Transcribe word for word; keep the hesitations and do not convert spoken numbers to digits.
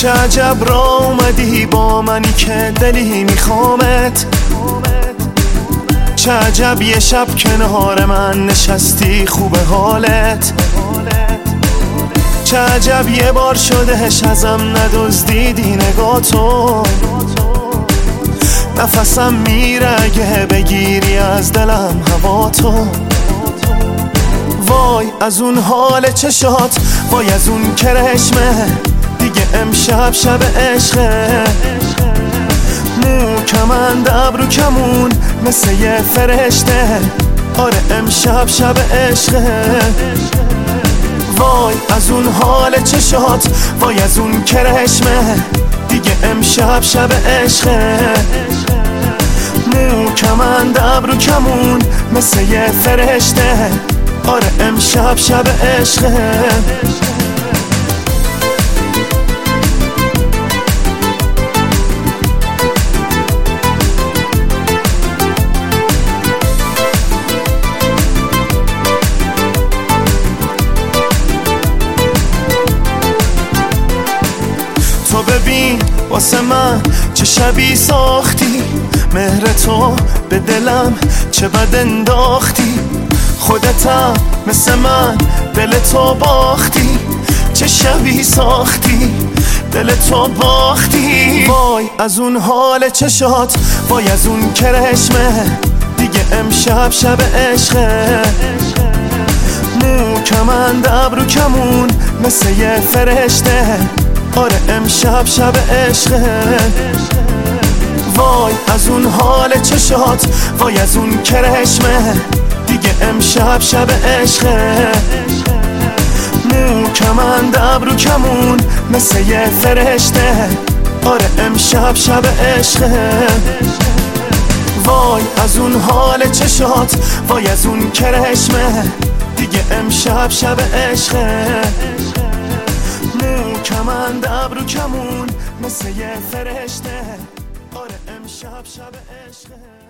چه عجب را اومدی با منی که دلی میخوامت، چه عجب یه شب کنار من نشستی خوب حالت، چه عجب یه بار شدهش ازم ندزدیدی نگاتو، نفسم میره اگه بگیری از دلم هوا تو. وای از اون حال چشات، وای از اون کرشمه، دیگه امشب شب عشقه، مو کمند ابرو کمون مثل یه فرشته، آره امشب شب عشقه. وای از اون حال چشات، وای از اون کرشمه، دیگه امشب شب عشقه، مو کمند ابرو کمون مثل یه فرشته، آره امشب شب عشقه. تو ببین واسه من چه شبی ساختی، مهر تو به دلم چه بد انداختی، خودتم مثل من دل تو باختی، چه شبی ساختی دل تو باختی. وای از اون حال چشات، وای از اون کرشمه، دیگه امشب شب عشقه، مو کمند ابرو کمون مثل یه فرشته، آره امشب شب عشقه. وای از اون حال چشات، وای از اون کرشمه، دیگه امشب شب عشقه، مو کمند ابرو کمون مثل یه فرشته، آره امشب شب عشقه. وای از اون حال چشات، وای از اون کرشمه، دیگه امشب شب عشقه، مو کمند ابرو کمون مثل یه فرشته، آره امشب شب عشقه.